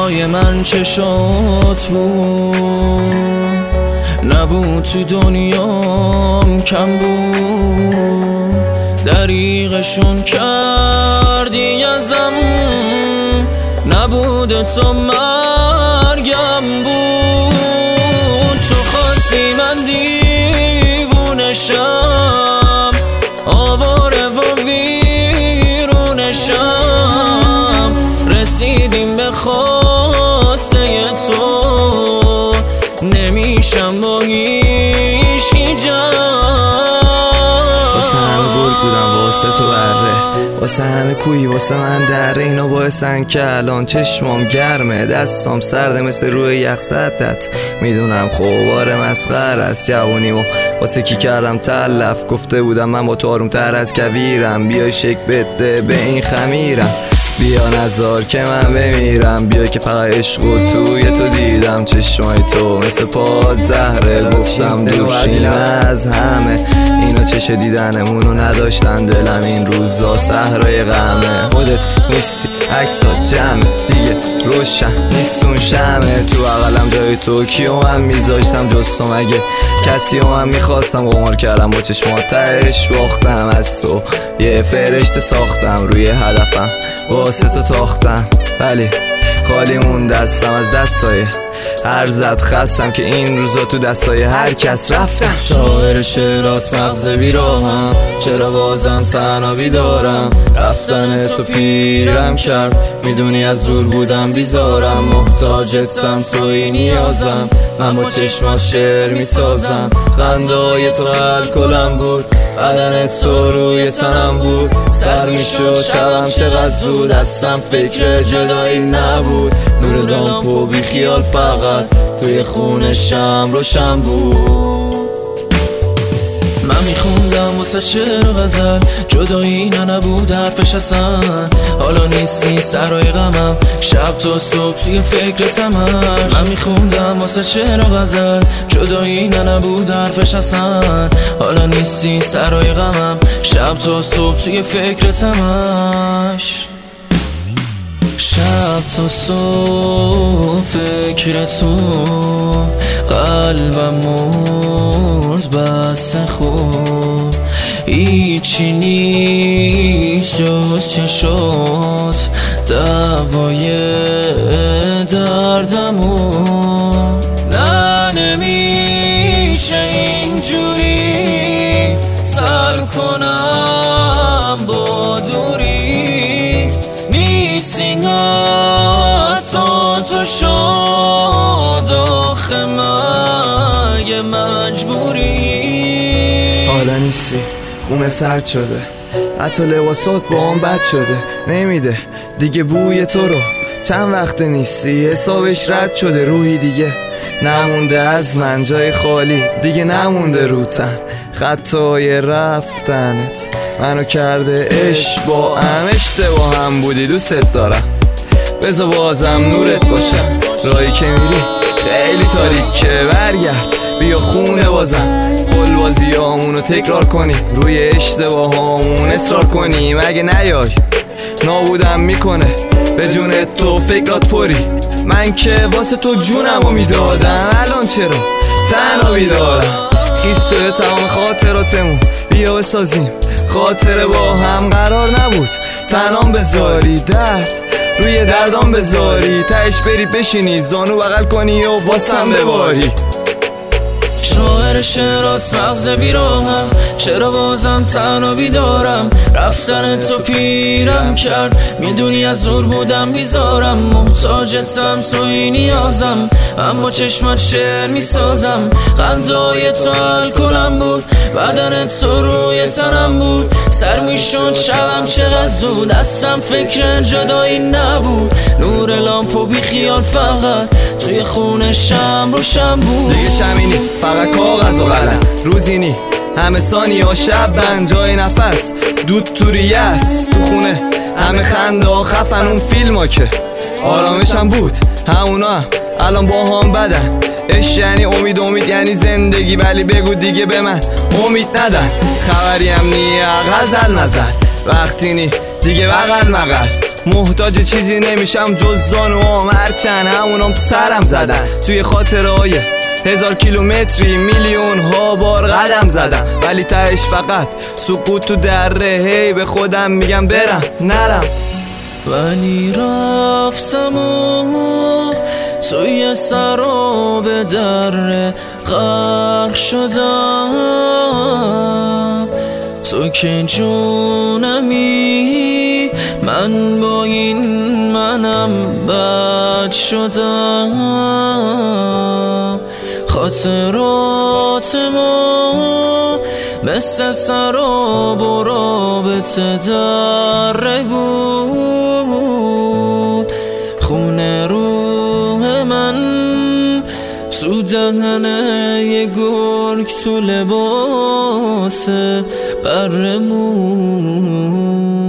جای من چشات بود، نبود تو دنیام کم بود، دریغشون کردی ازم، نبود تو مرگم بود. تو خواستی من دیوونشم، آواره و ویرونشم، رسیدیم به خواسته تو، نمیشم با هیچی واسه همه گل بودم واسه تو بره، واسه همه کوی واسه من دره، اینا باعثن که الان چشمام گرمه، دستام سرده مثل روی یخ صدت، میدونم خوباره مسخره است جوونی و واسه کی کردم تلف، گفته بودم من با تو آروم تر از کویرم، بیا شک بده به این خمیرم، بیا نزار که من بمیرم، بیا که فقط عشق و توی تو دیدم، چشمای تو مثل پاد زهره، گفتم دورشین از همه اینا، چش دیدنمونو نداشتن دلم این روزا صحرای غمه، خودت نیستی عکسات جمعه دیگه روشن نیستون شمه، تو اقلم جای تو کیو من میذاشتم جز تو، مگه کسی و من میخواستم، قمار کردم با چشمات تهش باختم، از تو یه فرشته ساختم، روی هدفم واسه تو تاختم، ولی خالی مون دستم از دستای هر زد خستم، که این روزا تو دستای هر کس رفتم. شاعر شعرات مغز بیراهم، چرا بازم تنها بیدارم، رفتن تو پیرم کرد، میدونی از دور بودم بیزارم، محتاجتم توی نیازم، من با چشمات شعر میسازم، خندای تو الکلم بود، بدن تو روی تنم بود، سر میشد شبم چقدر زود، دستم فکر جدایی نبود، نور لامپو بی خیال فقط توی خونه شم روشن بود. من میخوندم واسه شعر و غزل، جدایی نبود حرفش اصلا، حالا نیستی سرای غمم، شب تا صبح توی فکرتم همش. من میخوندم واسه شعر و غزل، جدایی نبود حرفش اصلا، حالا نیستی سرای غمم، شب تا صبح توی فکرتم همش. شب تا صبح فکر تو، قلبم مرد بس خوب، هیچی نیست جز چشات دوای دردمون، نه نمیشه اینجوری سر کنم با دوریت، نیست این تو شد آخه مگه مجبوری، حالا نیستی خونه سرد شده، حتی لباسات با هم بد شده، نمیده دیگه بوی تو رو، چند وقت نیستی حسابش رد شده، روحی دیگه نمونده از من، جای خالی دیگه نمونده رو تن، خطای رفتنت منو کرده عشق با هم، اشتباه هم بودی دوست دارم، بذار بازم نورت باشم، راهی که میری خیلی تاریکه، برگرد بیا خونه بازم، خلوازی هامونو تکرار کنی، روی اشتباه هامون اصرار کنی، مگه نیای نابودم میکنه به جون تو فکرات فوری، من که واسه تو جونمو میدادم، الان چرا تنها بیدارم، خیس شده تمام خاطراتمون، بیا بسازیم خاطره با هم، قرار نبود تنام بذاری، درد روی دردام بذاری، تهش بری بشینی زانو بغل کنی و واسم بباری. شاعر شعرات مغز بیراهم، چرا بازم تنها بیدارم، رفتن تو پیرم کرد، میدونی از دور بودم بیزارم، محتاجتم توی نیازم، اما چشمات شعر میسازم، خندای تو الکلم بود، بدن تو روی تنم بود، سر میشد شبم چقدر زود، دستم فکر جدایی نبود، نور لامپو بی خیال فقط توی خونه شم روشن بود، دیگه شمینی فقط کاغذ و قلم، روزینی همه ثانیه ها شب بند، جای نفس دود تو ریه است، تو خونه همه خنده ها خفن، اون فیلم ها که آرامشم بود همونا هم الان با هم بدن، عشق یعنی امید یعنی زندگی، ولی بگو دیگه به من امید ندن، خبری هم نیه غزل نظر، وقتی نی دیگه بغل مغل، محتاج چیزی نمیشم جز زانوام، هرچند همونام تو سرم زدن. توی خاطرهای 1000 کیلومتری میلیون ها بار قدم زدم، ولی تهش فقط سکوت تو دره. هی به خودم میگم برم نرم، ولی رفتم و توی سراب دره غرق شدم. تو که جونمی من با این منم بد شدم. خاطرات ما مثل سراب و رابطه دره بود. خونه روح من تو دهنه یه گرگ تو لباس برمون.